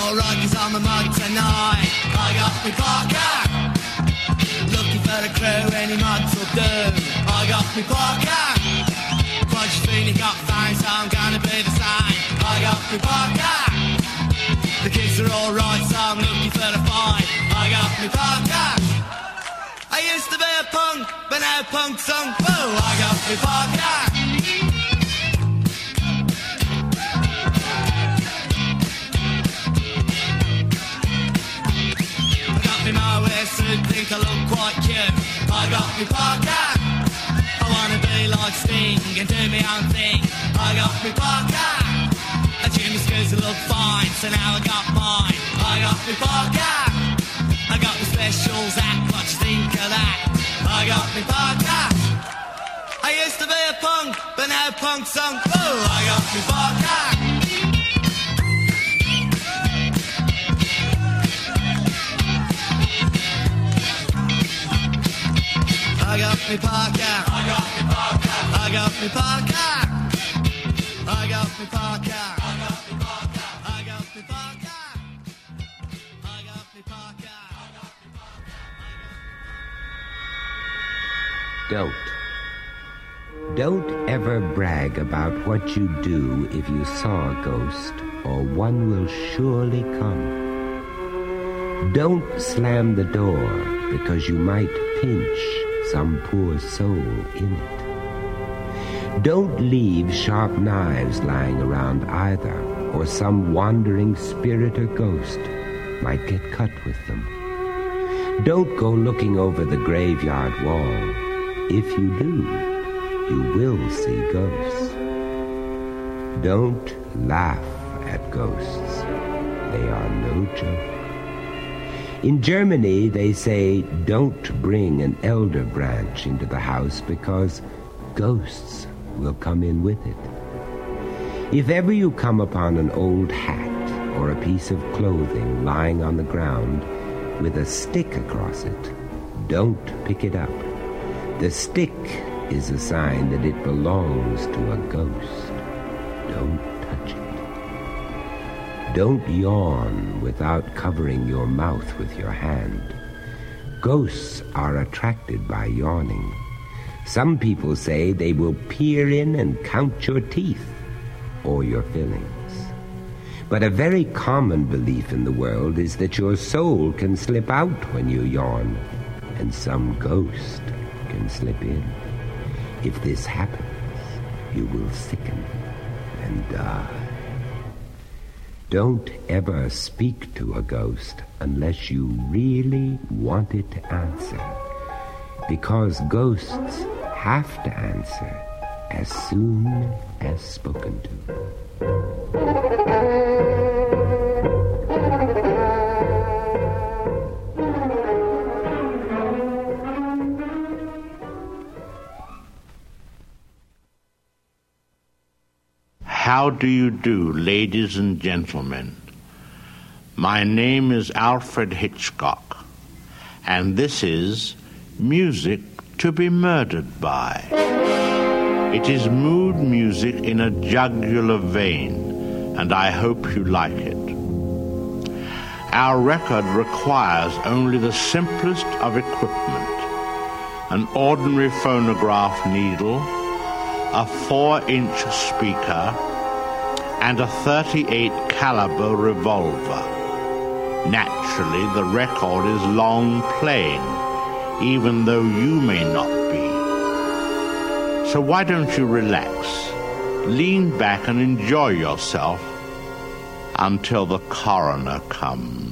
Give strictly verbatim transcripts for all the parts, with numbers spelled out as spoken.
alright, cause I'm a mug tonight. I got me Parker, looking for a crew, any mugs will do. I got me Parker, quite you feeling got fine, so I'm gonna be the same. I got me Parker, the kids are alright, so I'm looking for a fight. I got me Parker, I used to be a punk, but now punk's sung. Whoa, I got me Parker. My wetsuit, think I look quite cute. I got me Parker, I wanna be like Sting and do my own thing. I got me Parker, and Jimmy Scoots look fine, so now I got mine. I got me Parker, I got my specials at, what you think of that? I got me Parker, I used to be a punk, but now punk's sung. Whoa, I got me Parker. I got me Parker, I got me Parker, I got me Parker, I got me Parker, I got me Parker, I got me Parker, I got me Parker. Don't. Don't ever brag about what you do if you saw a ghost, or one will surely come. Don't slam the door because you might pinch some poor soul in it. Don't leave sharp knives lying around either, or some wandering spirit or ghost might get cut with them. Don't go looking over the graveyard wall. If you do, you will see ghosts. Don't laugh at ghosts. They are no joke. In Germany, they say, don't bring an elder branch into the house because ghosts will come in with it. If ever you come upon an old hat or a piece of clothing lying on the ground with a stick across it, don't pick it up. The stick is a sign that it belongs to a ghost. Don't touch it. Don't yawn without covering your mouth with your hand. Ghosts are attracted by yawning. Some people say they will peer in and count your teeth or your fillings. But a very common belief in the world is that your soul can slip out when you yawn, and some ghost can slip in. If this happens, you will sicken and die. Don't ever speak to a ghost unless you really want it to answer, because ghosts have to answer as soon as spoken to. How do you do, ladies and gentlemen? My name is Alfred Hitchcock, and this is Music to be Murdered By. It is mood music in a jugular vein, and I hope you like it. Our record requires only the simplest of equipment: an ordinary phonograph needle, a four-inch speaker, and a thirty-eight caliber revolver. Naturally, the record is long playing, even though you may not be. So why don't you relax, lean back and enjoy yourself until the coroner comes.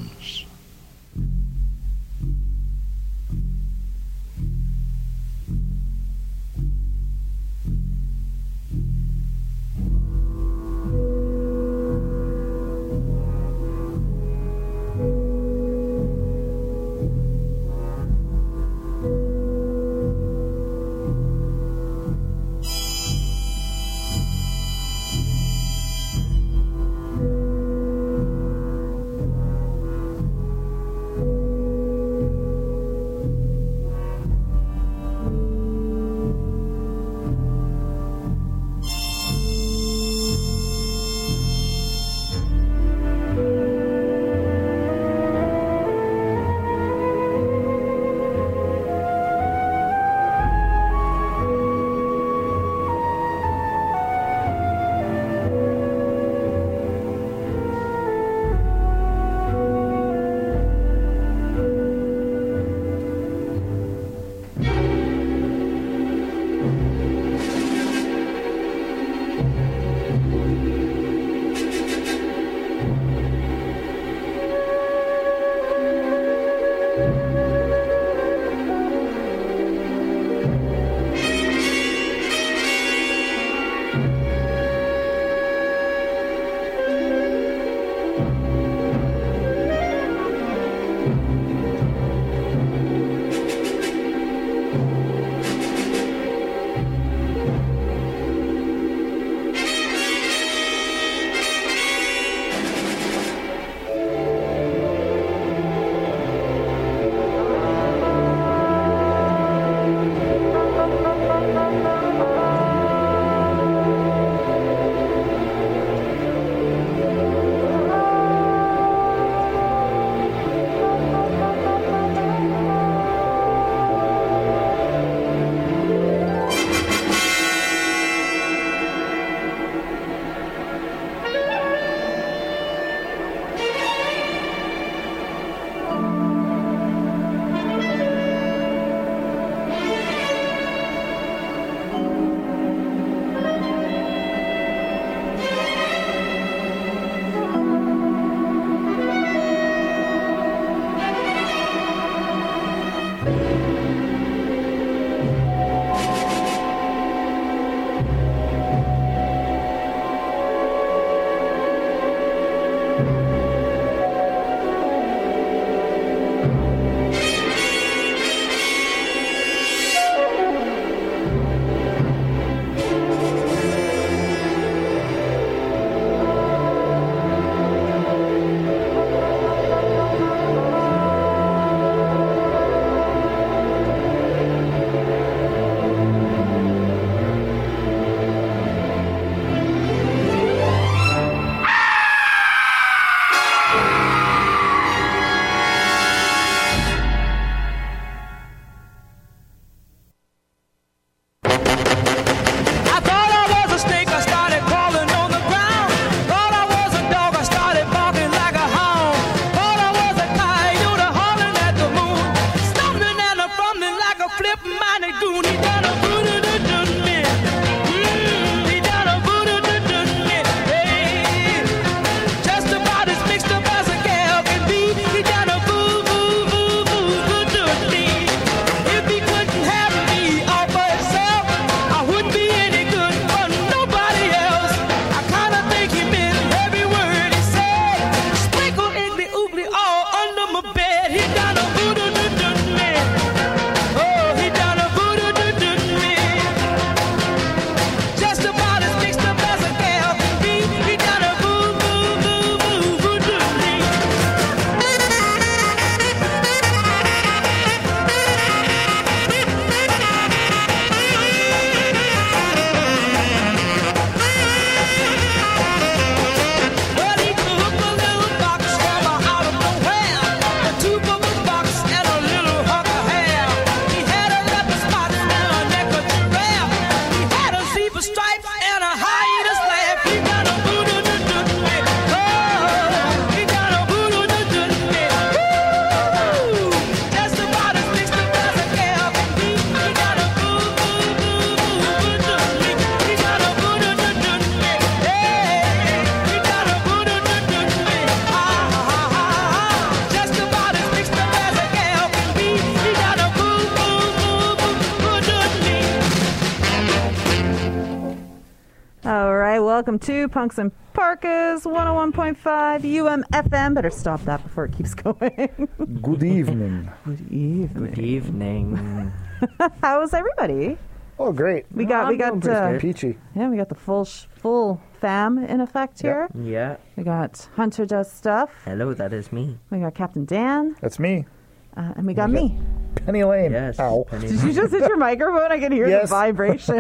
welcome to Punks and Parkas one oh one point five U M F M. Better stop that before it keeps going. Good evening. Good evening. Good evening. How's everybody? Oh, great. We got, I'm we got, doing uh, pretty Peachy. yeah, we got the full, sh- full fam in effect here. Yeah. We got Hunter Does Stuff. Hello, that is me. We got Captain Dan, That's me. uh, and we got We got- me. Penny Lane. Yes. Ow. Penny Did you just hit your microphone? I could hear Yes. the vibration.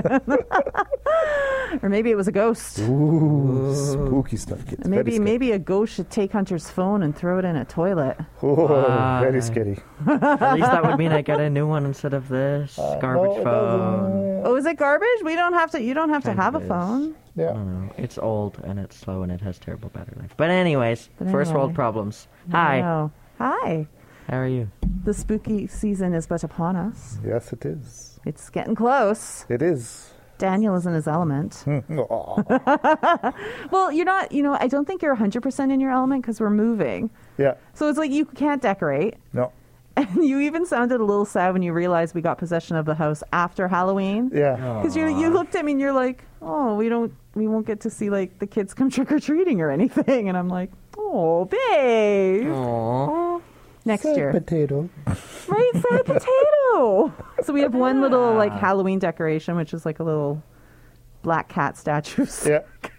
Or maybe it was a ghost. Ooh, spooky stuff. Kids. Maybe Very maybe a ghost should take Hunter's phone and throw it in a toilet. scary. Oh, Why? very scary. At least that would mean I get a new one instead of this Uh, garbage no, it phone. doesn't. Oh, is it garbage? We don't have to. You don't have to Kind have a of is. phone. I Yeah. don't know. It's old and it's slow and it has terrible battery life. But anyways, But first anyway. world problems. Hi. Wow. Hi. How are you? The spooky season is but upon us. Yes, it is. It's getting close. It is. Daniel is in his element. Aw. Well, you're not. You know, I don't think you're one hundred percent in your element because we're moving. Yeah. So it's like you can't decorate. No. And you even sounded a little sad when you realized we got possession of the house after Halloween. Yeah. Because you you looked at me and you're like, oh, we don't we won't get to see like the kids come trick or treating or anything, and I'm like, oh, babe. Aww. Next Sad year, potato. right? Sad potato. So we have one little like Halloween decoration, which is like a little black cat statue, Yeah.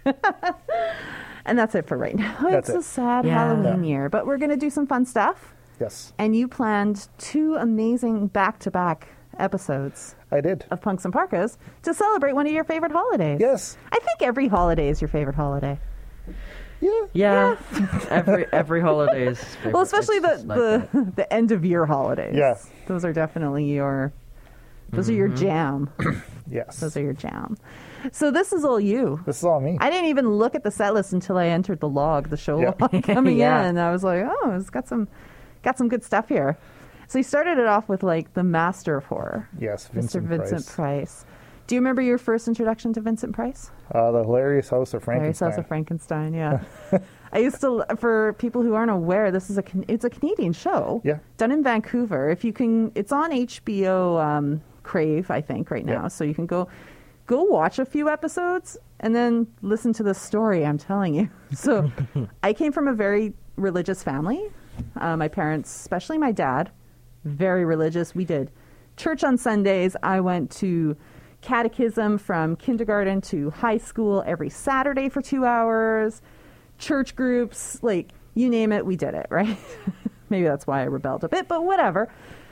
and that's it for right now. That's it's it. a sad Yeah. Halloween year, but we're gonna do some fun stuff. Yes, And you planned two amazing back-to-back episodes I did. of Punks and Parkas to celebrate one of your favorite holidays. Yes. I think every holiday is your favorite holiday. Yeah. Yeah. every every holiday is favorite. Well, especially It's the just like the, that. the end of year holidays. Yeah. Those are definitely your those are your Mm-hmm. jam. Yes. Those are your jam. So this is all you. This is all me. I didn't even look at the set list until I entered the log, the show Yeah. log coming Yeah. in. I was like, oh, it's got some got some good stuff here. So you started it off with like the master of horror, Yes, Mister Vincent, Vincent Price. Price. Do you remember your first introduction to Vincent Price? Uh, the Hilarious House of Hilarious Frankenstein. House of Frankenstein, yeah. I used to, for people who aren't aware, this is a Can- it's a Canadian show. Yeah. Done in Vancouver. If you can, it's on H B O um, Crave, I think, right now. Yeah. So you can go go watch a few episodes and then listen to the story. I'm telling you. So I came from a very religious family. Uh, my parents, especially my dad, very religious. We did church on Sundays. I went to catechism from kindergarten to high school every Saturday for two hours. Church groups, like you name it, we did it, right? Maybe that's why I rebelled a bit, but whatever.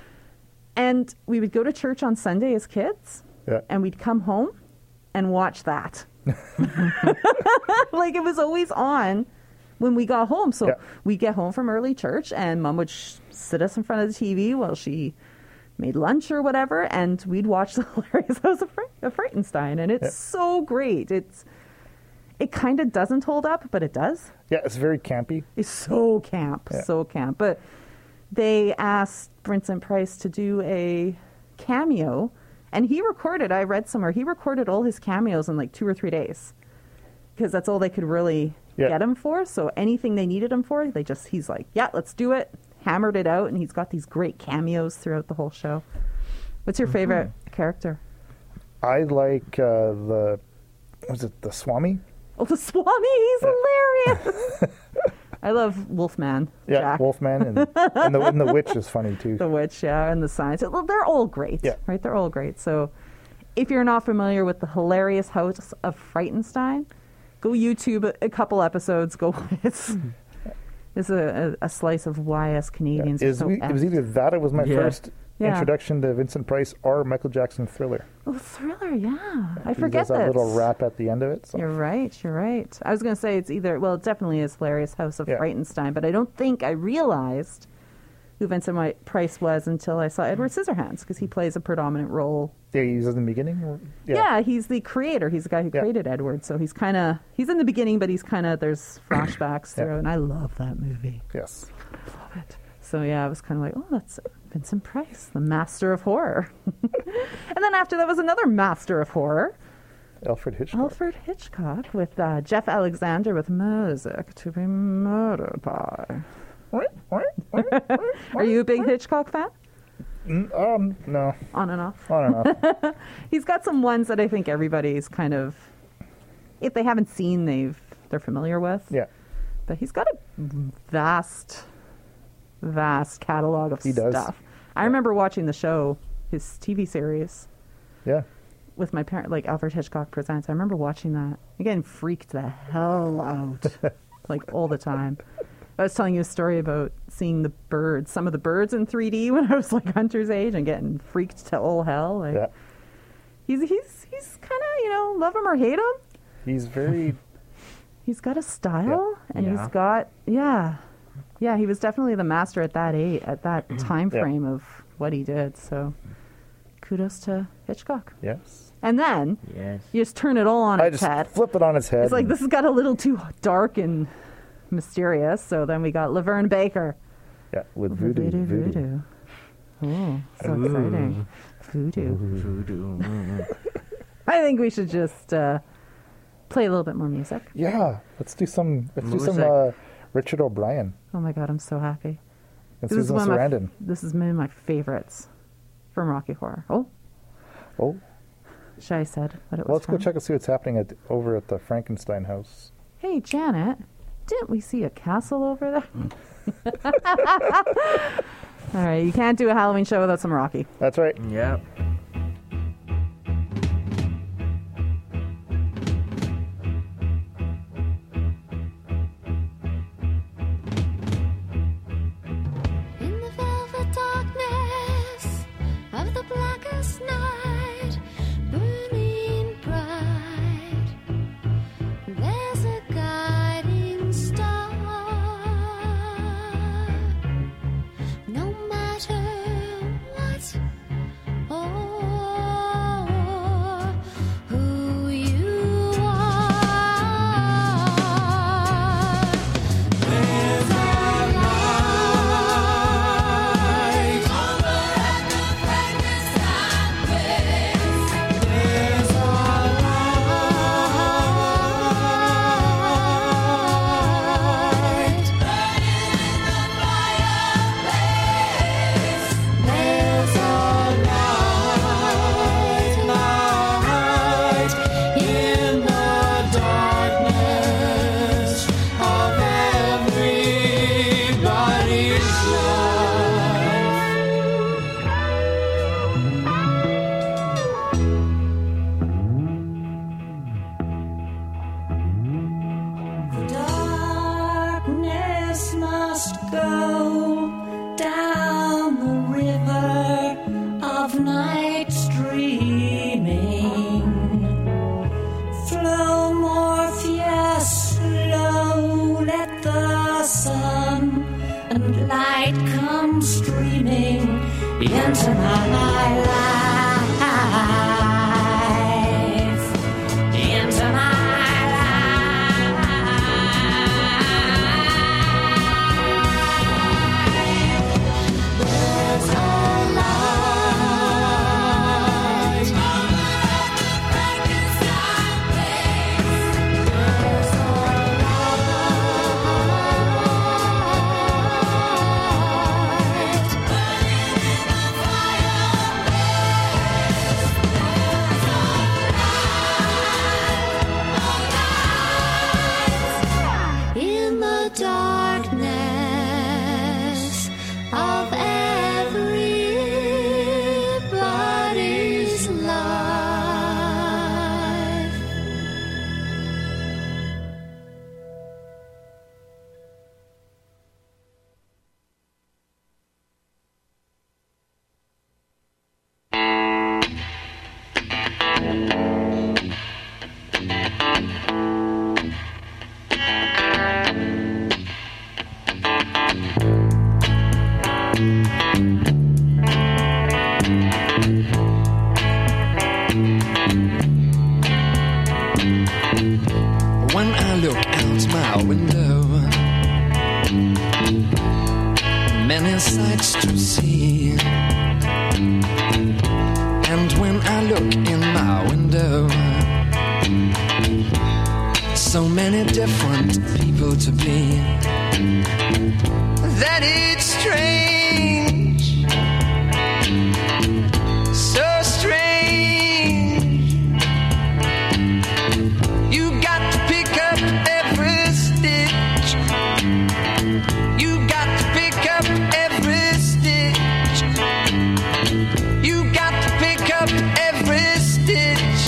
And we would go to church on Sunday as kids, Yeah. and we'd come home and watch that. Like it was always on when we got home. So Yeah. we'd get home from early church, and Mom would sh- sit us in front of the T V while she made lunch or whatever, and we'd watch The Hilarious House of, Fra- of Frankenstein. And it's Yeah. so great. It's It kind of doesn't hold up, but it does. Yeah, it's very campy. It's so camp, Yeah. so camp. But they asked Vincent Price to do a cameo, and he recorded, I read somewhere, he recorded all his cameos in like two or three days because that's all they could really Yeah. get him for. So anything they needed him for, they just, he's like, yeah, let's do it. Hammered it out, and he's got these great cameos throughout the whole show. What's your favorite character? I like uh, the, was it the Swami? Oh, the Swami, he's hilarious. I love Wolfman. Yeah, Jack. Wolfman, and, and, the, and the Witch is funny too. The Witch, yeah, and the Science. Well, they're all great, Yeah. right? They're all great. So if you're not familiar with the Hilarious House of Frightenstein, go YouTube a, a couple episodes. Go, it's, it's a, a, a slice of why us Canadians It are was, so it was effed. either that or was my Yeah. first Yeah. introduction to Vincent Price or Michael Jackson Thriller. Oh, Thriller, yeah. I He forget does that this. little rap at the end of it. So. You're right. You're right. I was going to say it's either, well, it definitely is Hilarious House of Yeah. Frightenstein, but I don't think I realized who Vincent Wi- Price was until I saw Edward Scissorhands, because he plays a predominant role. Yeah, he's in the beginning. Or, Yeah. he's the creator. He's the guy who Yeah. created Edward. So he's kind of, he's in the beginning, but he's kind of, there's flashbacks Yeah. through, and I love that movie. Yes. Love it. So yeah, I was kind of like, oh, that's Vincent Price, the master of horror. And then after that was another master of horror, Alfred Hitchcock. Alfred Hitchcock, with uh, Jeff Alexander with Music to be Murdered By. Are you a big Hitchcock fan? Mm, um, no, On and off. I don't know. He's got some ones that I think everybody's kind of if they haven't seen, they've they're familiar with. Yeah. But he's got a vast, vast catalog of He does. stuff. I remember watching the show, his T V series, Yeah. with my parent, like Alfred Hitchcock Presents. I remember watching that. Again, freaked the hell out, like all the time. I was telling you a story about seeing the birds, some of the birds in three D when I was like Hunter's age and getting freaked to all hell. Like, Yeah. He's he's he's kind of, you know, love him or hate him. He's very. He's got a style, and Yeah. he's got yeah, yeah. He was definitely the master at that age, at that time Yeah. frame of what he did. So, kudos to Hitchcock. Yes. And then Yes. you just turn it all on I its just head. flip it on its head. It's like and- this has got a little too dark and mysterious. So then we got Laverne Baker. Yeah, with voodoo. Voodoo, voodoo. voodoo. Oh, so Ooh. exciting. Voodoo. Voodoo. Mm. I think we should just uh, play a little bit more music. Yeah, let's do some. Let's do some Music. uh, Richard O'Brien Oh my God, I'm so happy. and This is Susan one of my, Sarandon. this is one of my favorites from Rocky Horror. Oh, Oh, Shai said what it well, was let's go from. check and see what's happening at over at the Frankenstein house. Hey, Janet, didn't we see a castle over there? All right, you can't do a Halloween show without some Rocky. That's right. Yep. In the velvet darkness of the blackest night, burning bright, there's a guiding star. No matter what or who you are, there's a light over at the Frankenstein place. There's a light burning in the fireplace. There's a light, light in the darkness of everybody's life. Darkness must go down the river of night streaming. Flow Morpheus, slow, let the sun and light come streaming into my life, into my life. There's a light over at the Frankenstein place. There's a light burning in the fireplace. There's a light, a light in the darkness of everybody's life. When I look out my window, many sights to see. And when I look in my window, so many different people to be, that it's strange, so strange. You got You got to pick up every stitch. You got to pick up every stitch.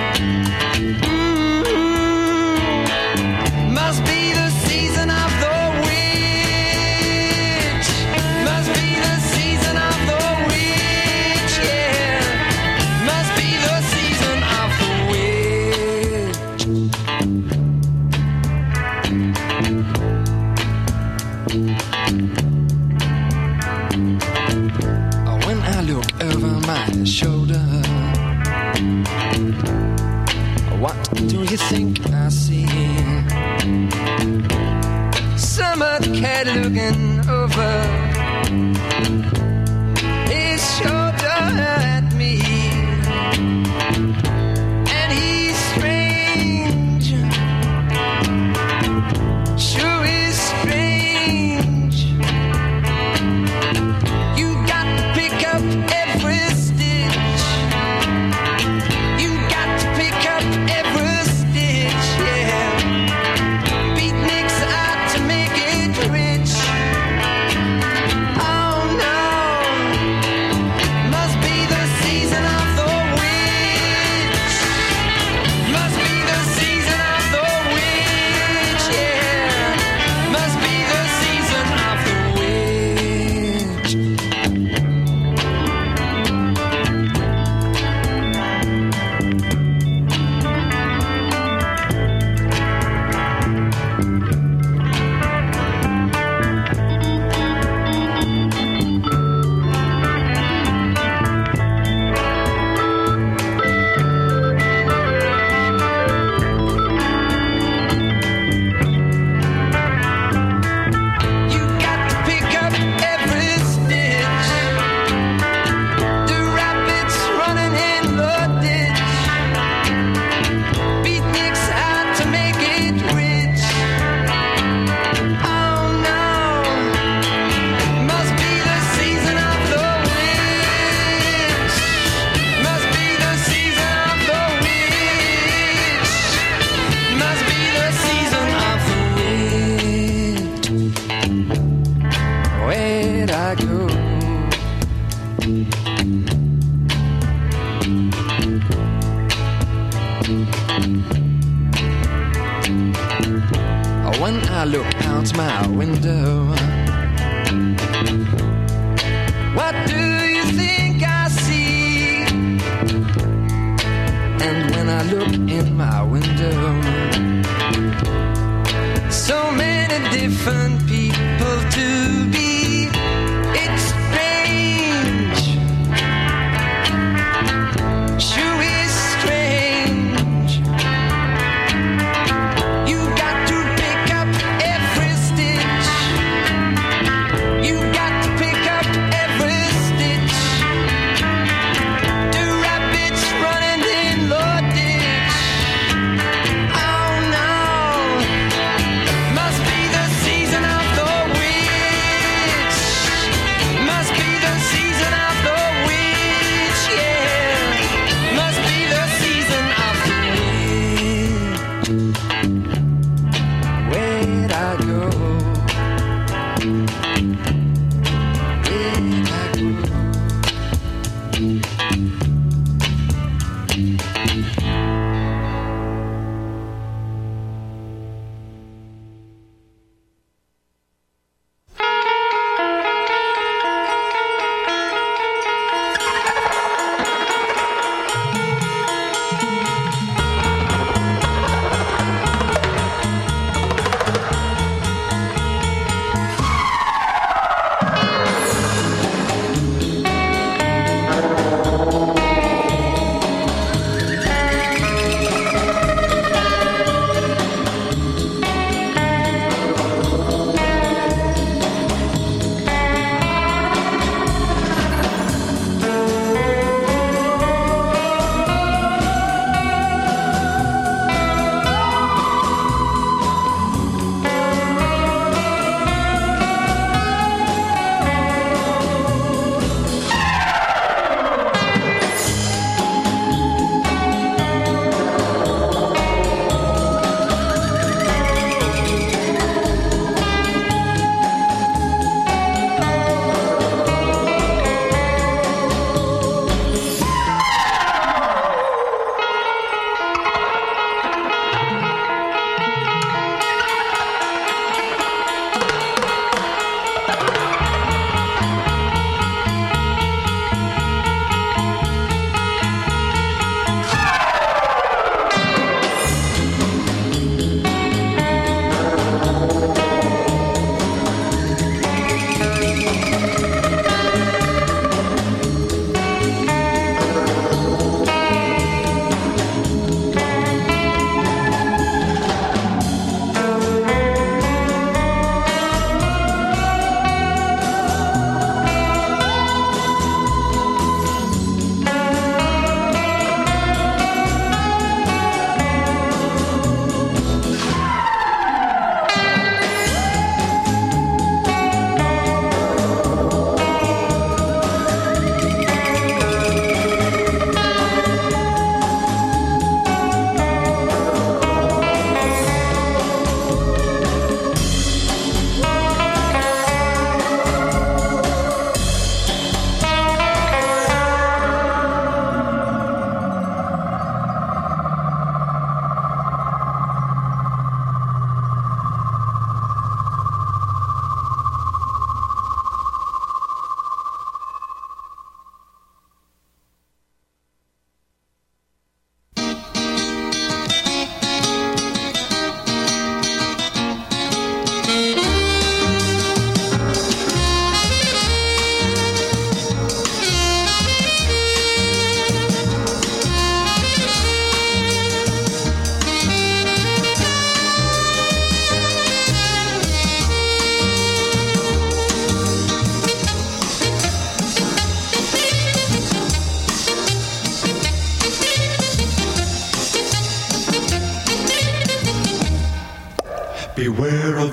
Mm-hmm. Must be the season of the witch. Must be the season of the witch, yeah. Must be the season of the witch. When I look over my shoulder, what do you think I see? Summer cat looking over his shoulder at me, and he's strange, sure is strange. You got to pick up every stitch. You got to pick up every stitch, yeah. Beatniks out to make it rich. Oh no, must be the season of the witch. Must be the season of the witch, yeah. Must be the season of the witch. You got to pick up every stitch. The rabbits running in the ditch. Beatniks out to make it rich. Oh no, must be the season of the witch. Must be the season of the witch. Must be the season of the witch. Where'd I go? When I look out my window, what do you think I see? And when I look in my window, so many different people to be. It's strange, sure is strange. You got to pick up every stitch. You got to pick up every stitch. The rabbits running in the ditch. Oh no, must be the season of the witch.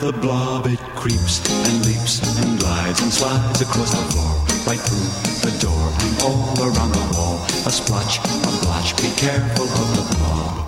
the blob, it creeps and leaps and glides and slides across the floor, right through the door and all around the wall. A splotch, a blotch, be careful of the blob.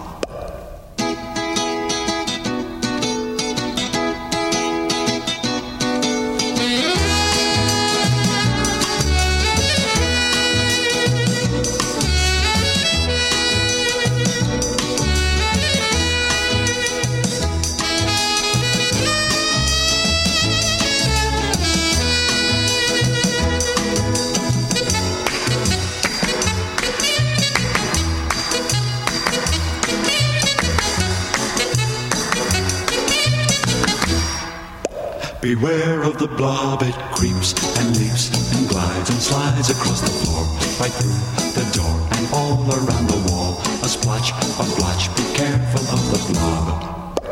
Beware of the blob, it creeps and leaps and glides and slides across the floor, right through the door and all around the wall. A splotch, a blotch, be careful of the blob.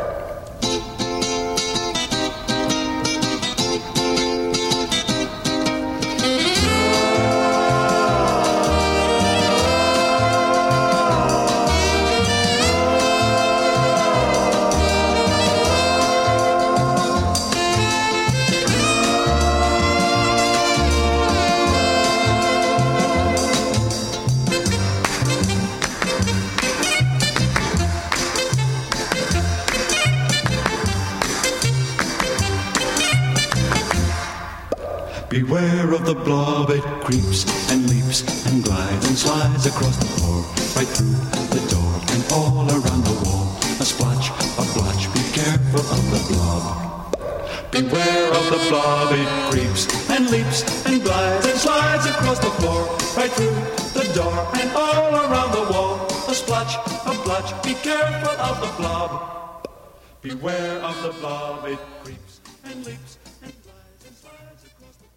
Beware of the blob, it creeps and leaps and glides and slides across the floor, right through the door and all around the wall. A splotch, a blotch, be careful of the blob. Beware of the blob, it creeps and leaps and glides and slides across the floor, right through the door and all around the wall. A splotch, a blotch, be careful of the blob. Beware of the blob, it creeps and leaps and glides and slides across the floor.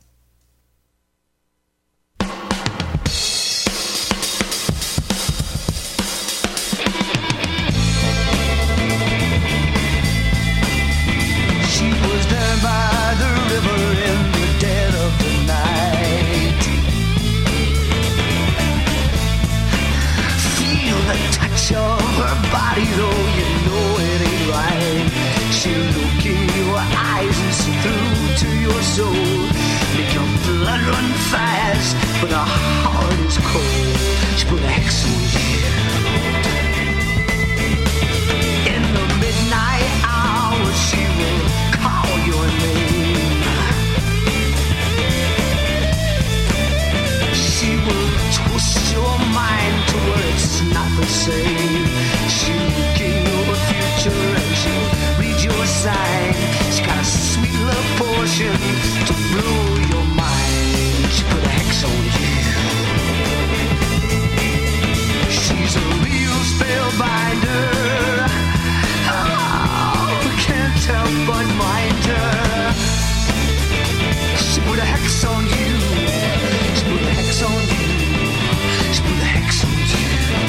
She was down by the river in the dead of the night. Feel the touch of her body, though you know it ain't right. She'll look in your eyes and see through to your soul. Make your blood run fast, but her heart is cold. She put a hex on you. In the midnight hour, she will call your name. She will twist your mind to where it's not the same. She'll look in your future and she'll read your sign. She got a sweet love potion to blow your mind. She put a hex on you. She's a real spellbinder. Oh, can't help but mind her. She put a hex on you. She put a hex on you. She put a hex on you.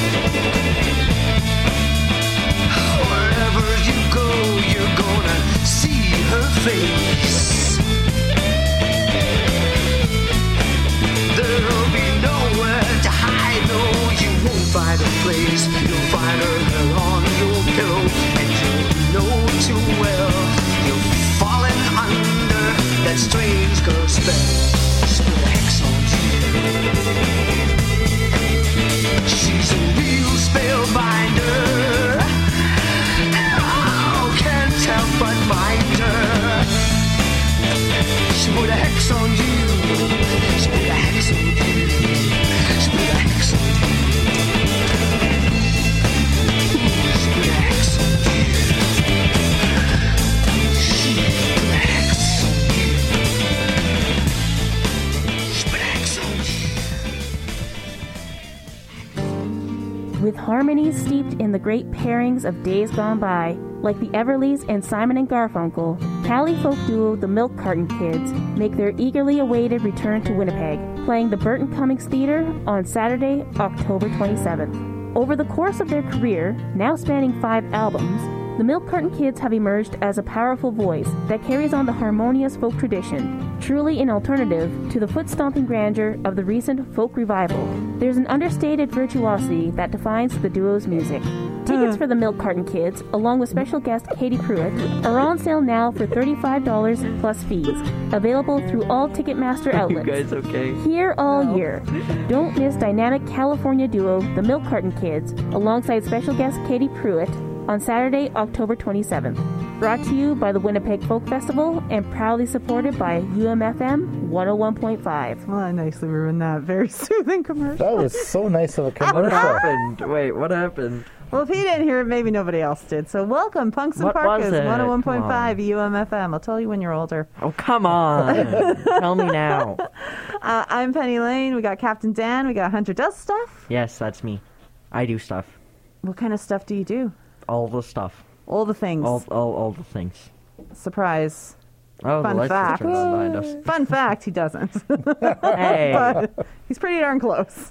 Wherever you go, you're gonna see her face. There'll be nowhere to hide. No, you won't find a place. You'll find her on your pillow, and you'll know too well you're falling under that strange girl spell. She's put a hex on you. She's a real spellbinder. Oh, can't help but mind her. She put a hex on you. She put a hex on you. She put a hex on you. She put a hex on you. She put a hex on you. She put a hex on you. With harmonies steeped in the great pairings of days gone by, like the Everlys and Simon and Garfunkel, Cali folk duo the Milk Carton Kids make their eagerly awaited return to Winnipeg, playing the Burton Cummings Theatre on Saturday, October twenty-seventh. Over the course of their career, now spanning five albums, The Milk Carton Kids have emerged as a powerful voice that carries on the harmonious folk tradition, truly an alternative to the foot-stomping grandeur of the recent folk revival. There's an understated virtuosity that defines the duo's music. Tickets for the Milk Carton Kids, along with special guest Katie Pruitt, are on sale now for thirty-five dollars plus fees. Available through all Ticketmaster You outlets. guys okay? Here all year. Don't miss dynamic California duo The Milk Carton Kids, alongside special guest Katie Pruitt, on Saturday, October twenty-seventh. Brought to you by the Winnipeg Folk Festival and proudly supported by U M F M one oh one point five. Well, I nicely ruined that very soothing commercial. That was so nice of a What commercial. happened? Wait, what happened? Well, if he didn't hear it, maybe nobody else did. So welcome, Punks and What was Parkas, it? one oh one point Come five U M F M. I'll tell you when you're older. Oh, come on. Tell me now. Uh, I'm Penny Lane. We got Captain Dan. We got Hunter Does Stuff. Yes, that's me. I do stuff. What kind of stuff do you do? All the stuff. All the things. All, all, all the things. Surprise. Oh, Fun the lights fact. just turned on behind us. Fun fact, he doesn't. Hey. But he's pretty darn close.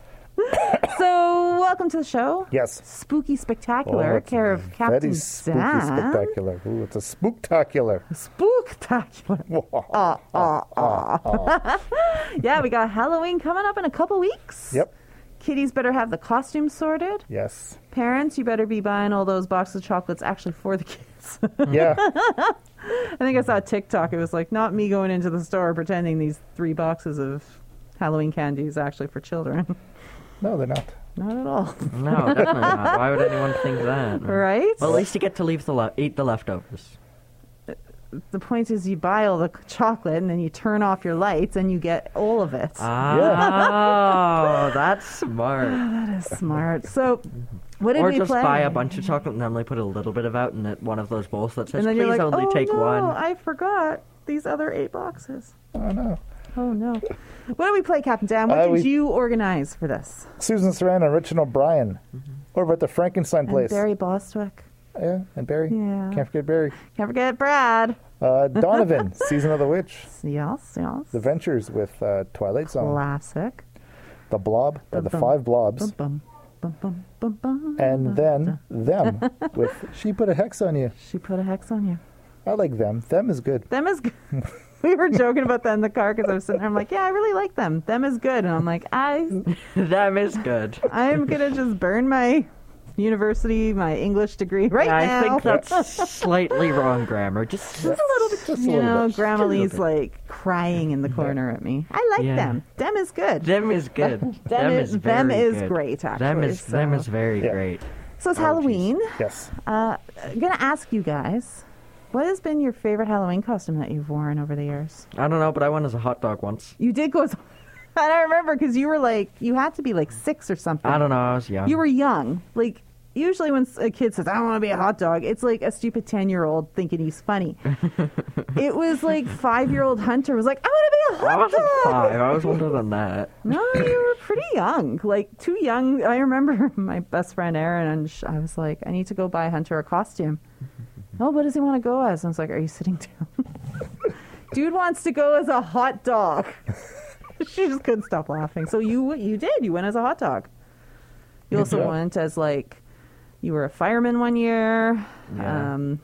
So, welcome to the show. Yes. Spooky Spectacular, it's care of Captain Very spooky Dan. spectacular. Ooh, it's a spooktacular. Spooktacular. Ah, ah, ah. Yeah, we got Halloween coming up in a couple weeks. Yep. Kiddies better have the costumes sorted. Yes. Parents, you better be buying all those boxes of chocolates actually for the kids. Yeah. I think I saw a TikTok. It was like, not me going into the store pretending these three boxes of Halloween candy is actually for children. No, they're not. Not at all. No, definitely not. Why would anyone think that? Right? Well, at least you get to leave the le- eat the leftovers. The point is you buy all the chocolate and then you turn off your lights and you get all of it. Oh, that's smart. That is smart. So, what did Or we just play? buy a bunch of chocolate and then they put a little bit of out in it, one of those bowls that says, and then please you're like, only oh take no, one. I forgot these other eight boxes. Oh, no. Oh no. What did we play, Captain Dan? What Uh, did we- you organize for this? Susan Sarandon and Richard O'Brien over at the Frankenstein And place. Barry Bostwick. Yeah, and Barry. Yeah. Can't forget Barry. Can't forget Brad. Uh, Donovan, Season of the Witch. Yes, yes. The Ventures with uh, Twilight Zone. Classic. The Blob, or the Bum, Five Blobs. Bum, bum, bum, bum, bum, And bum, then Them with She Put a Hex on You. She put a hex on you. I like Them. Them is good. Them is good. We were joking about that in the car because I was sitting there. I'm like, yeah, I really like them. Them is good. And I'm like, I, That is good. I'm going to just burn my university, my English degree right Yeah, now. I think that's slightly wrong grammar. Just, Just a little bit. Just a You little know, bit. Grandma Just a little Lee's bit. like crying in the corner at me. I like Yeah. them. Them is good. them is good. Them is- them very is good. great, actually, Them is, them so- is very Yeah. great. So it's Oh, Halloween. Yes. Uh, I'm going to ask you guys, what has been your favorite Halloween costume that you've worn over the years? I don't know, but I went as a hot dog once. You did go as... And I remember because you were like, you had to be like six or something. I don't know, I was young. You were young. Like, usually when a kid says, I want to be a hot dog, it's like a stupid ten-year-old thinking he's funny. It was like five-year-old Hunter was like, I want to be a I hot wasn't dog. five. I was older than that. No, you were pretty young. Like, too young. I remember my best friend, Erin, and sh- I was like, I need to go buy Hunter a costume. Oh, what does he want to go as? I was like, are you sitting down? Dude wants to go as a hot dog. She just couldn't stop laughing. So you you did. You went as a hot dog. You Good also job. went as, like, you were a fireman one year. Yeah. Um,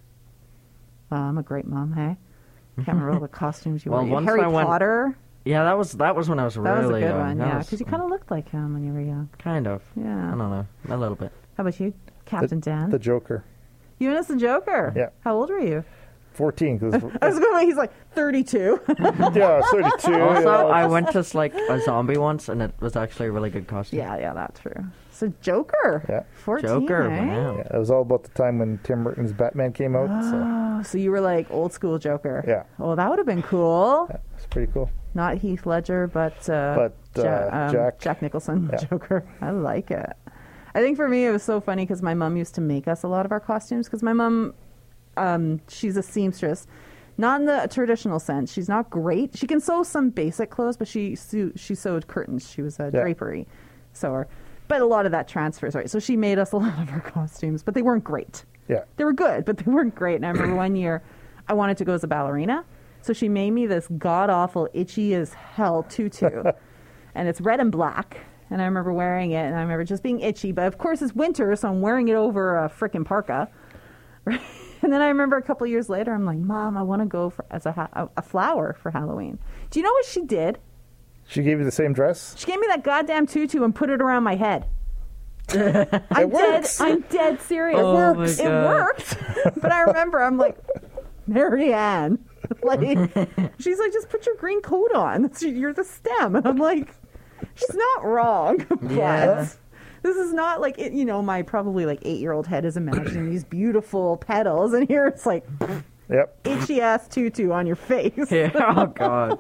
wow, I'm a great mom, hey? Can't remember all the costumes you Well, wore. once Harry I went- Potter. Yeah, that was that was when I was That really was a good young. one, That yeah. was- Because you kind of looked like him when you were young. Kind of. Yeah. I don't know. A little bit. How about you, Captain Dan? The Joker. You and as the Joker. Yeah. How old were you? fourteen. Cause, I was going. He's like thirty-two. yeah, thirty-two. Also, yeah. I went as like a zombie once, and it was actually a really good costume. yeah, yeah, that's true. So Joker. Yeah. fourteen. Joker, eh? wow. Yeah, it was all about the time when Tim Burton's Batman came out. So Oh, so you were like old school Joker. Yeah. Oh, that would have been cool. yeah, it's pretty cool. Not Heath Ledger, but uh, But, uh, um, Jack- Jack Nicholson, Yeah. Joker. I like it. I think for me it was so funny because my mom used to make us a lot of our costumes because my mom, um, she's a seamstress. Not in the traditional sense. She's not great. She can sew some basic clothes, but she sew, she sewed curtains. She was a Yeah. drapery sewer. But a lot of that transfers, right? So she made us a lot of our costumes, but they weren't great. Yeah. They were good, but they weren't great. And I remember one year I wanted to go as a ballerina. So she made me this god-awful, itchy as hell tutu. And it's red and black. And I remember wearing it, and I remember just being itchy. But of course it's winter, so I'm wearing it over a frickin' parka. And then I remember a couple years later, I'm like, Mom, I want to go for, as a, ha- a, a flower for Halloween. Do you know what she did? She gave you the same dress? She gave me that goddamn tutu and put it around my head. I'm works. dead. I'm dead serious. Oh it my works. It God. worked. But I remember, I'm like, Marianne, like, she's like, just put your green coat on. That's, you're the stem. And I'm like, she's not wrong. But Yeah. this is not like, it, you know, my probably like eight-year-old head is imagining these beautiful petals, and here it's like Yep. itchy ass tutu on your face. Yeah. Oh God.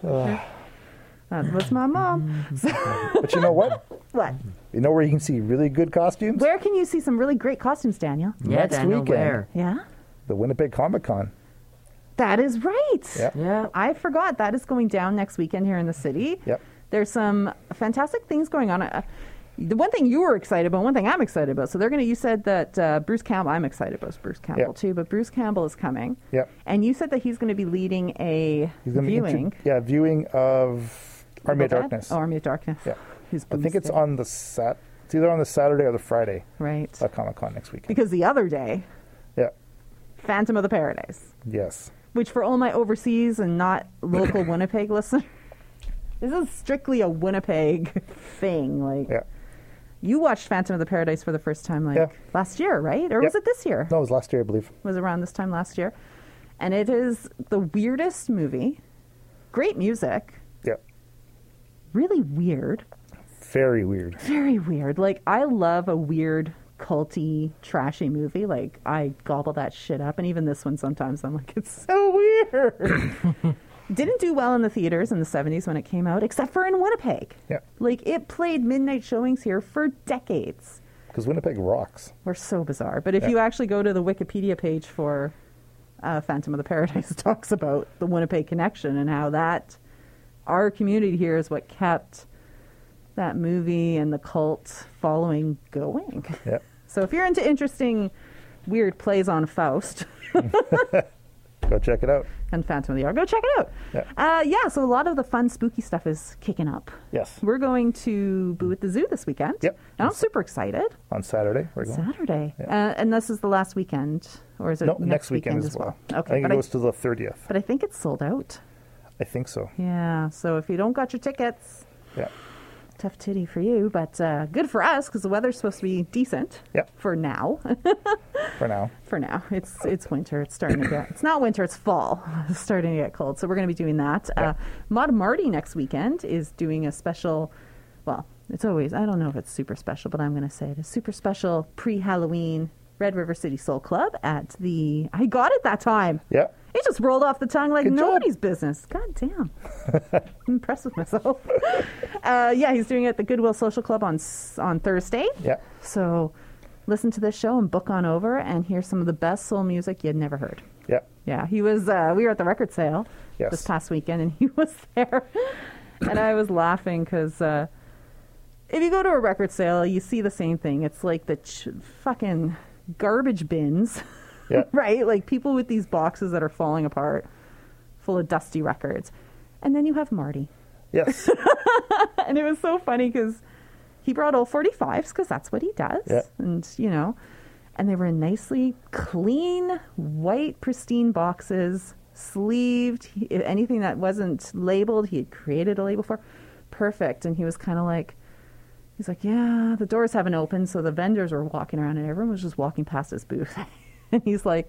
That was my mom. So, But you know what? what? You know where you can see really good costumes? Where can you see some really great costumes, Daniel? Yeah, Next Daniel, weekend. where? Yeah, The Winnipeg Comic Con. that is right. Yeah. Yeah. I forgot that is going down next weekend here in the city. Yep. There's some fantastic things going on. Uh, the one thing you were excited about, one thing I'm excited about. So they're going to, you said that uh, Bruce Campbell, I'm excited about Bruce Campbell Yep. too, but Bruce Campbell is coming. Yep. And you said that he's going to be leading a He's gonna be viewing. intro- yeah, viewing of Army of Evil Dead? Darkness. Oh, Army of Darkness. Yeah. Who's I think it's boosted. on the sat. It's either on the Saturday or the Friday Right. at Comic Con next weekend. Because the other day, Yeah. Phantom of the Paradise, Yes. which for all my overseas and not local Winnipeg listeners, this is strictly a Winnipeg thing. Like, Yeah. you watched Phantom of the Paradise for the first time, like Yeah. last year, right? Or Yep. was it this year? No, it was last year, I believe. It was around this time last year, and it is the weirdest movie. Great music, Yeah. really weird, Very weird. very weird. Like, I love a weird, culty, trashy movie. Like, I gobble that shit up, and even this one sometimes I'm like, it's so weird. Didn't do well in the theaters in the seventies when it came out, except for in Winnipeg. Yeah. Like, it played midnight showings here for decades. Because Winnipeg rocks. We're so bizarre. But if Yeah. you actually go to the Wikipedia page for uh, Phantom of the Paradise, it talks about the Winnipeg connection and how that, our community here is what kept that movie and the cult following going. Yeah. So if you're into interesting, weird plays on Faust Go check it out. and Phantom of the Hour, go check it out. Yeah. Uh, yeah, so a lot of the fun, spooky stuff is kicking up. Yes. We're going to Boo at the Zoo this weekend. Yep. And I'm super excited. On Saturday. We're going. Saturday. Yeah. Uh, and this is the last weekend, or is it No, next, next weekend, as well. Okay, I think but it I, goes to the thirtieth. but I think it's sold out. I think so. Yeah, so if you don't got your tickets, Yeah. tough titty for you, but uh, good for us because the weather's supposed to be decent. Yeah. For now. For now. For now, it's it's winter. It's starting to get. It's not winter. It's fall. It's starting to get cold. So we're going to be doing that. Yeah. Uh, Maud Marty next weekend is doing a special. Well, it's always. I don't know if it's super special, but I'm going to say it. A super special pre-Halloween Red River City Soul Club at the. I got it that time. Yeah. It just rolled off the tongue like Good job. nobody's business. God damn. I'm impressed with myself. uh, yeah, he's doing it at the Goodwill Social Club on s- on Thursday. Yeah. So listen to this show and book on over and hear some of the best soul music you'd never heard. Yeah. Yeah, he was, uh, we were at the record sale Yes. this past weekend and he was there. And I was laughing because uh, if you go to a record sale, you see the same thing. It's like the ch- fucking garbage bins. Yeah. Right? Like people with these boxes that are falling apart, full of dusty records. And then you have Marty. Yes. And it was so funny because he brought all forty-fives because that's what he does. Yeah. And, you know, and they were in nicely clean, white, pristine boxes, sleeved. He, anything that wasn't labeled, he had created a label for. Perfect. And he was kind of like, he's like, yeah, the doors haven't opened. So the vendors were walking around and everyone was just walking past his booth. And he's like,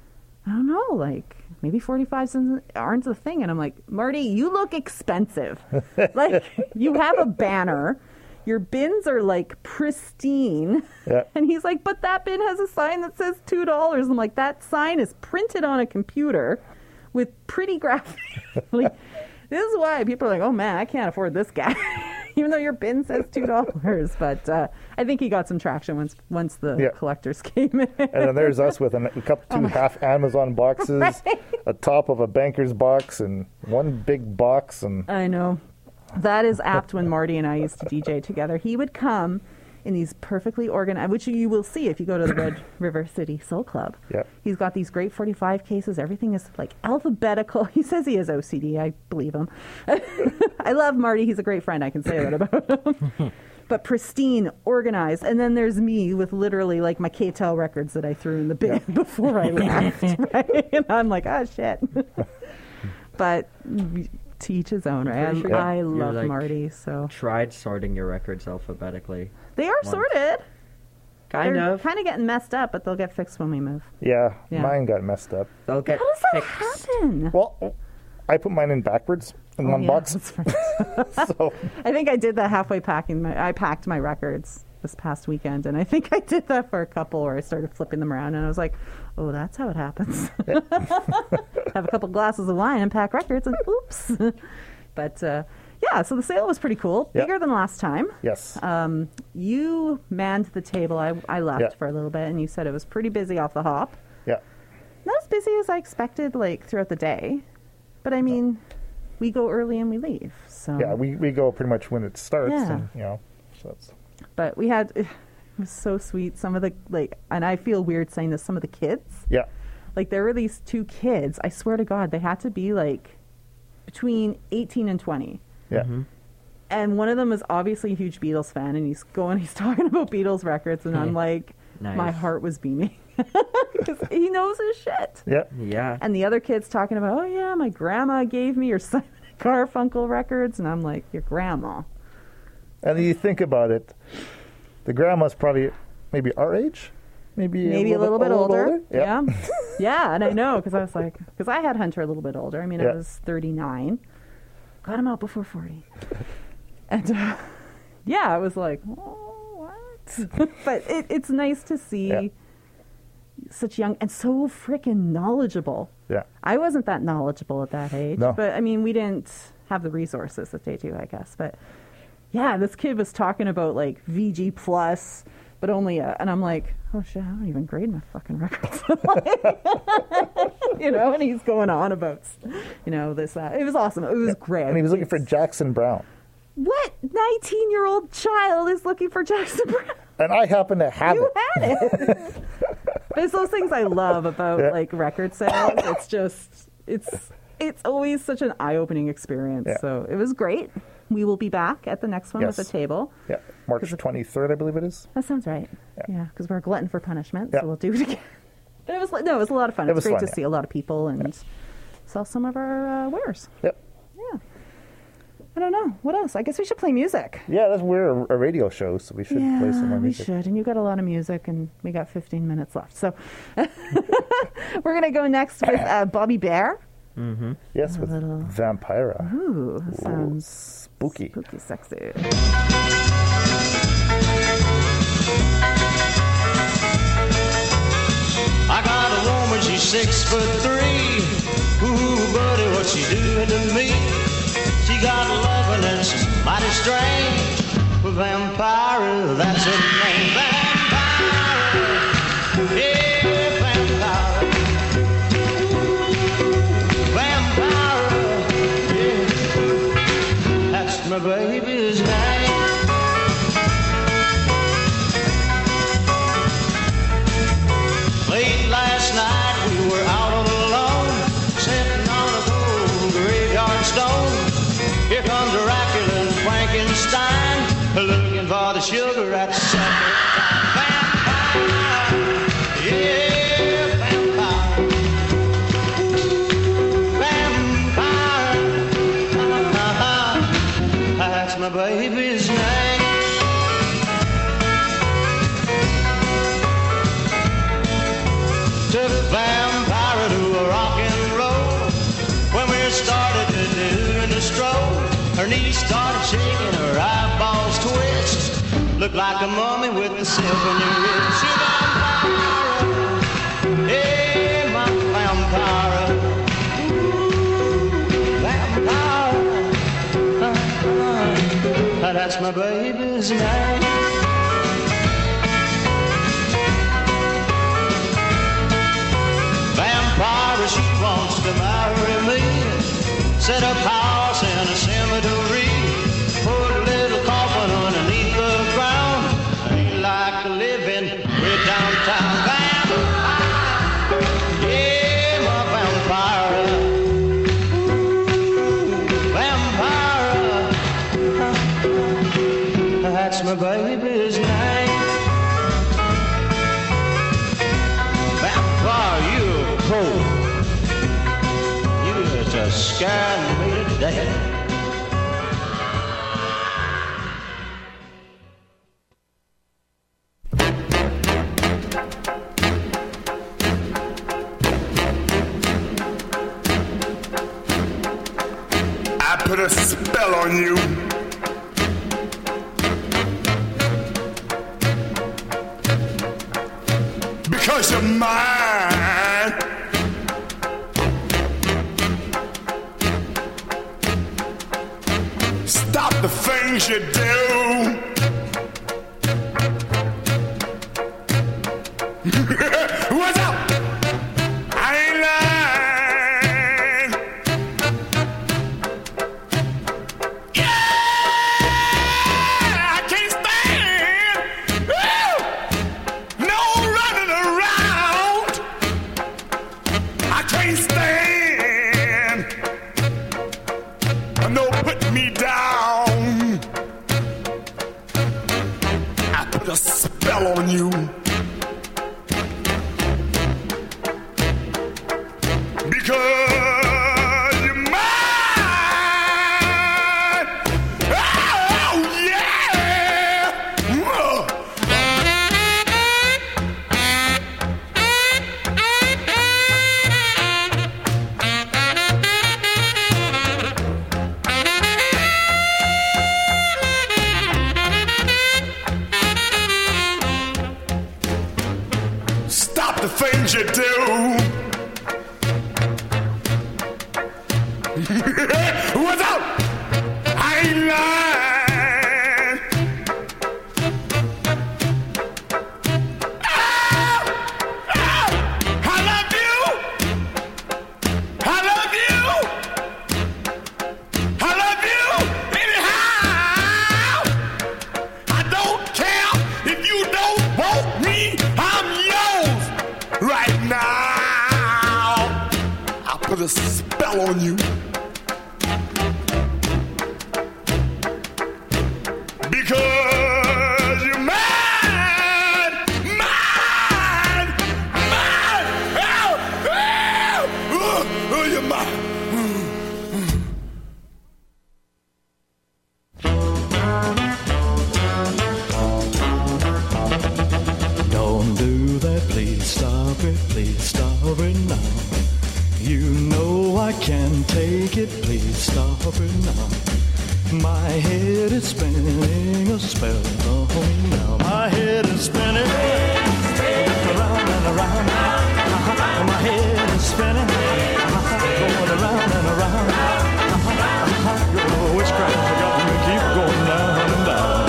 I don't know, like maybe forty-fives aren't the thing. And I'm like, Marty, you look expensive. Like you have a banner. Your bins are like pristine. Yeah. And he's like, but that bin has a sign that says two dollars. I'm like, that sign is printed on a computer with pretty graphics. Like, this is why people are like, oh man, I can't afford this guy. Even though your bin says two dollars. But uh, I think he got some traction once once the Yeah. collectors came in. And then there's us with an, a couple, two half Amazon boxes, Right. a top of a banker's box, and one big box. And I know. That is apt when Marty and I used to D J together. He would come in these perfectly organized, which you will see if you go to the Red River City Soul Club. Yeah. He's got these great forty-five cases. Everything is like alphabetical. He says he has O C D. I believe him. I love Marty. He's a great friend. I can say that about him. but pristine, organized. And then there's me with literally like my K T E L records that I threw in the bin before I left. Right? And I'm like, oh shit. But to each his own, right? pretty I'm- sure I you're, love like, Marty, so Tried sorting your records alphabetically. they are once. sorted. Kind They're of. kind of getting messed up, but they'll get fixed when we move. Yeah, Yeah. mine got messed up. They'll get How does that fixed. happen? Well, I put mine in backwards in Oh, one yeah, box. that's right. So I think I did that halfway packing. My, I packed my records this past weekend, and I think I did that for a couple where I started flipping them around, and I was like, "Oh, that's how it happens." Have a couple glasses of wine and pack records, and oops. But uh, yeah, so the sale was pretty cool, Yeah. bigger than last time. yes, Um, you manned the table. I, I left Yeah. for a little bit, and you said it was pretty busy off the hop. yeah, Not as busy as I expected, like throughout the day. But I mean, we go early and we leave. So yeah. We, we go pretty much when it starts, Yeah. and you know, so it's But we had, it was so sweet. Some of the, like, and I feel weird saying this, some of the kids, yeah, like, there were these two kids, I swear to God, they had to be, like, between eighteen and twenty. yeah, Mm-hmm. And one of them is obviously a huge Beatles fan, and he's going, he's talking about Beatles records, and I'm like, Nice. my heart was beaming. Because he knows his shit. yeah. Yeah. And the other kid's talking about, oh, yeah, my grandma gave me your Simon and Garfunkel records. And I'm like, your grandma. And you think about it, the grandma's probably maybe our age, maybe Maybe a little bit older. Yeah. Yeah. Yeah, and I know, because I was like, because I had Hunter a little bit older. I mean, I Yeah. was thirty-nine. Got him out before forty. And uh, yeah, I was like, oh, what? But it, it's nice to see Yeah. such young and so freaking knowledgeable. Yeah. I wasn't that knowledgeable at that age. No. But I mean, we didn't have the resources that they do, I guess. But yeah, this kid was talking about like V G plus, but only, a, and I'm like, oh shit, I don't even grade my fucking records. You know, and he's going on about, you know, this, that. It was awesome. It was great. And he was looking for Jackson Brown, What nineteen-year-old child is looking for Jackson Brown? and I happen to have You it. had it. There's those things I love about Yeah. like record sales. It's just it's it's always such an eye-opening experience. Yeah. So it was great. We will be back at the next one Yes. with a table. Yeah, March twenty-third, I believe it is. That sounds right. Yeah. Yeah, because we're a glutton for punishment, Yeah. so we'll do it again. But it was no, it was a lot of fun. It It was was great fun, to yeah. see a lot of people and sell some of our uh, wares. Yep. Yeah. I don't know what else. I guess we should play music. Yeah, that's we're a, a radio show, so we should yeah, play some more we music. should. And you got a lot of music, and we got fifteen minutes left. So we're gonna go next with uh, Bobby Bear. Mm-hmm. Yes, A with little- Vampira. Ooh, that sounds Spooky. spooky, sexy. I got a woman, she's six foot three. Ooh, buddy, what she doing to me? She got loving and she's mighty strange. Vampire, that's her name. Vampire, yeah, vampire. Vampire, yeah, that's my baby's name. Late last night we were out on alone, sitting on a cold graveyard stone. Here comes Dracula and Frankenstein, looking for the sugar at supper time. Vampire, yeah, vampire. Vampire, that's my baby's name. Took Vampire to a rock and roll. When we started to do the stroll, her knees started shaking, her eyeballs twitched. Looked like a mummy with the silver new wrist. She vampire, yeah, my vampire. Ooh, vampire, uh-uh. That's my baby's name. Vampire, she wants to marry me. Set up house in a cemetery. Put a little coffin underneath the ground. Ain't like living way downtown. Vampire, yeah, my vampire. Ooh, vampire, that's my my baby's name. Vampire, you cold. You just scared me to death. Put a spell on you. Because you're mine. Stop the things you do. What's up? I ain't lying. Yeah, I can't stand. Woo! No running around. I can't stand. No putting me down. I put a spell on you. Because you're mine. Oh, yeah. Whoa. Stop the things you do. What's up? I ain't lying. Oh, oh, I love you. I love you. I love you anyhow. I don't care if you don't want me. I'm yours right now. I put a spell on you. Because you're mine, mine, mine. Oh, oh, oh, oh, you're mine. Don't do that, please stop it, please stop it now. You know I can't take it, please stop it now. My head is spinning a spell on me now. My head is spinning around and around. Uh-huh. My head is spinning, uh-huh. Going around and around. Uh-huh. Your witchcraft got me keep going down and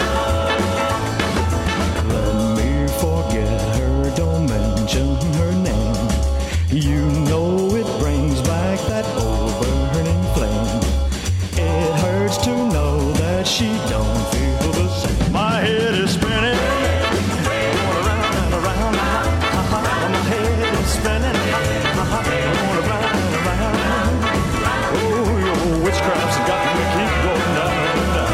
down. Let me forget her, don't mention her name. You know it brings back that old burning flame. It hurts to know that she don't feel the same. My head is spinning, going around and around. Uh-huh. My head is spinning, uh-huh. Going around and around. Oh, your witchcraft's got me keep going down and down.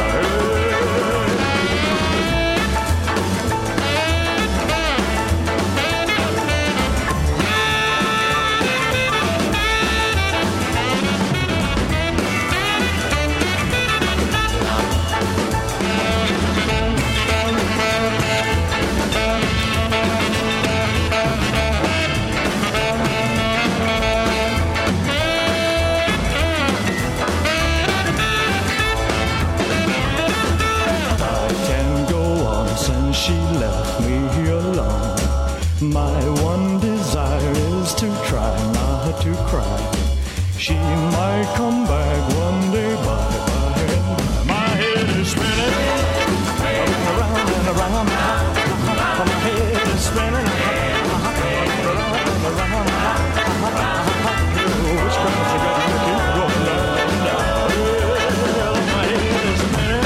She left me alone. My one desire is to try not to cry. She might come back one day, bye bye. My head is spinning around and around. My head is spinning around and around. Witchcraft, you got to keep going down and down. My head is spinning.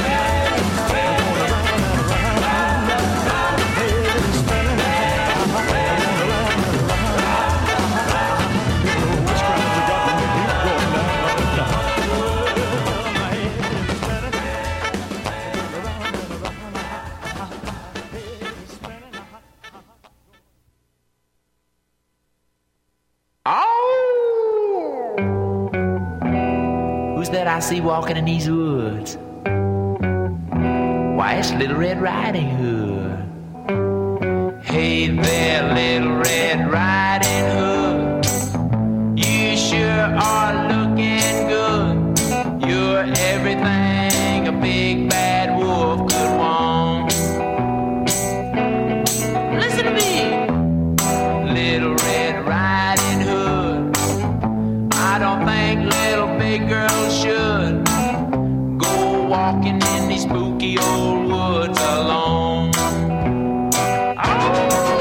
Witchcraft, you got me keep going down and down. Who's that I see walking in these woods? Why, it's Little Red Riding Hood. Hey there, Little Red Riding Hood. You sure are looking good. You're everything a big bad wolf could want. Listen to me, Little Red Riding Hood. I don't think little big girls should go walking in these spooky old woods alone. Oh,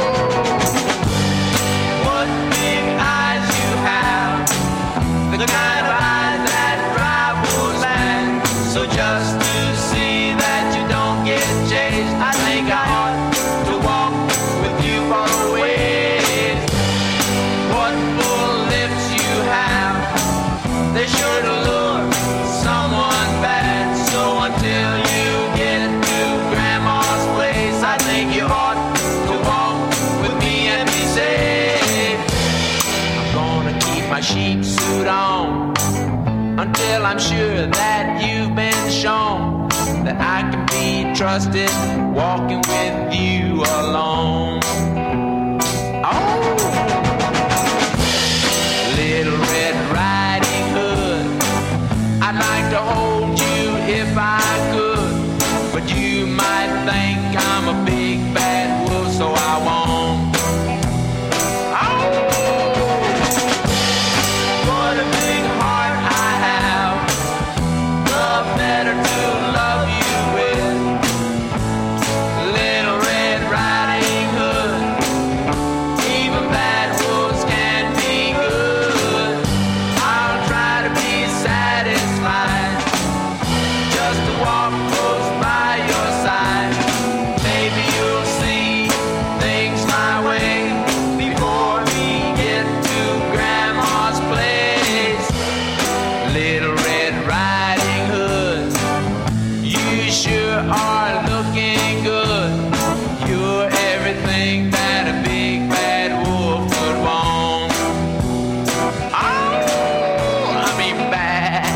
what big eyes you have, the kind of eyes that drive wolves mad. So just to see that you don't get chased, I think I ought to walk with you for a ways. What full lips you have, they sure to lure someone bad. So until you get to Grandma's place, I think you ought to walk with me and be safe. I'm gonna keep my sheep suit on until I'm sure that you've been shown that I can be trusted walking with you alone. Oh, Little Red Riding Hood, I'd like to hold you if I could, but you might think I'm a big bad wolf, so I won't. Oh, what a big heart I have, the better to love you with. Little Red Riding Hood, even bad wolves can be good. I'll try to be satisfied just to walk close by your side. Maybe you'll see things my way before we get to Grandma's place. Little Red Riding Hood, you sure are looking good. You're everything that a big bad wolf would want. Oh, I mean bad.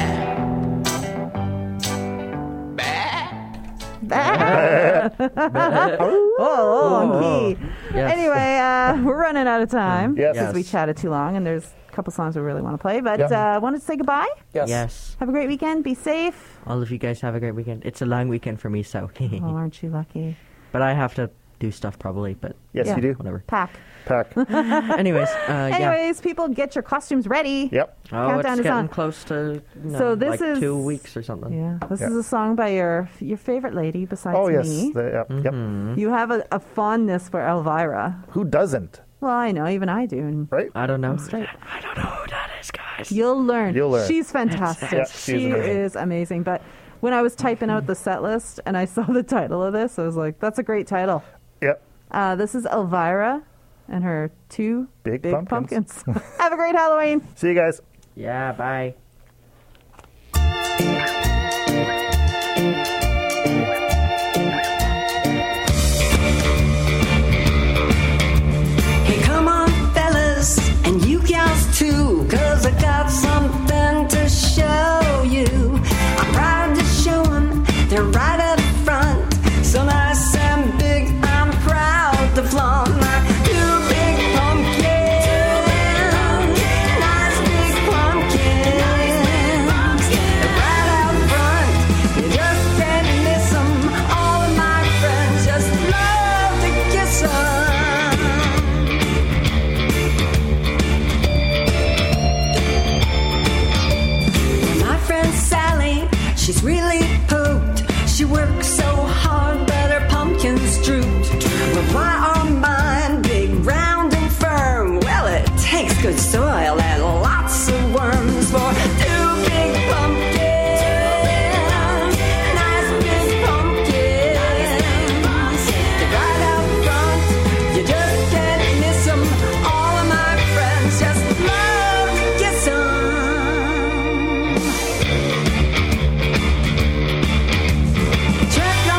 Oh, long key. Yes. Anyway, uh, we're running out of time Yes. because we Yes. chatted too long, and there's a couple songs we really want to play. But Yeah. uh, wanted to say goodbye. Yes. Yes. Have a great weekend. Be safe. All of you guys have a great weekend. It's a long weekend for me, so. Oh, aren't you lucky? But I have to do stuff probably, but Yes, Yeah. you do. whatever. Pack. Pack. Anyways, uh, yeah. Anyways, people, get your costumes ready. Yep. Oh, Countdown it's is getting on. close to you know, So this like is- two weeks or something. Yeah, this Yeah. is a song by your your favorite lady besides Oh, yes. me. The, yep. Yep. Mm-hmm. You have a, a fondness for Elvira. Who doesn't? Well, I know, even I do. And Right? I don't know. I'm straight. I don't know who that is, guys. You'll learn. You'll learn. She's fantastic. Yeah, she's she amazing. is amazing. But when I was typing out the set list and I saw the title of this, I was like, that's a great title. Yep. Uh, this is Elvira and her two Big pumpkins. pumpkins. Have a great Halloween. See you guys. Yeah, bye. Hey, come on, fellas, and you gals too, 'cause I got something to show you. I'm proud to show 'em, they're right up front. So nice and big, I'm proud to flaunt my two big pumpkins. Nice big pumpkins. They're right out front, you just can't miss 'em. All of my friends just love to kiss 'em. My friend Sally, she's really pooped. She works so hard, but her pumpkins drooped. Well, why are mine big, round, and firm? Well, it takes good soil and lots of worms for two big pumpkins. Nice big pumpkins. They're right out front, you just can't miss 'em. All of my friends just love to kiss 'em. Check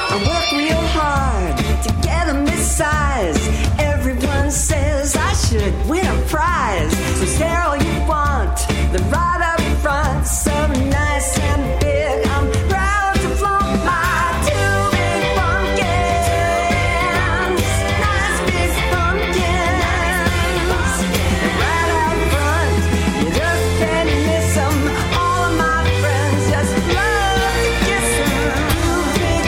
I work real hard to get them this size. Everyone says I should win a prize. Is there all you want? The right up front, so nice and big. I'm proud to flaunt my two big pumpkins. Nice big pumpkins. Right out front, you just can't miss them. All of my friends just love to kiss them. Two big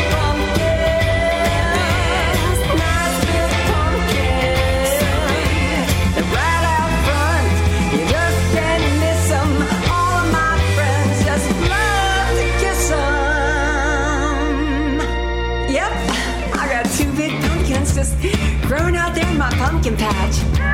pumpkins. Nice big pumpkins. Right out front, you just can't miss them. All of my friends just love to kiss them. Yep, I got two big pumpkins just growing out there in my pumpkin patch.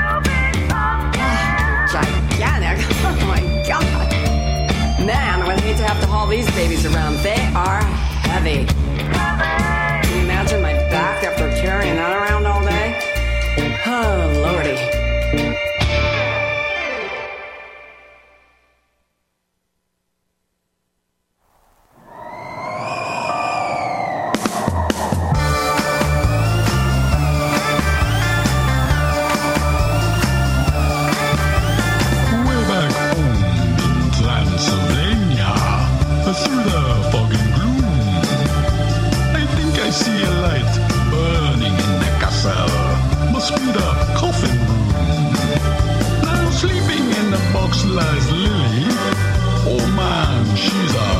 Gigantic. Oh my God. Man, I would hate to have to haul these babies around. They are heavy. Can you imagine my back after carrying that around all day? Oh, Lordy. Way back home in Transylvania, through the fog and gloom, I think I see a light burning in the castle. Must be the coffin room. Now sleeping in the box lies Lily. Oh man, she's a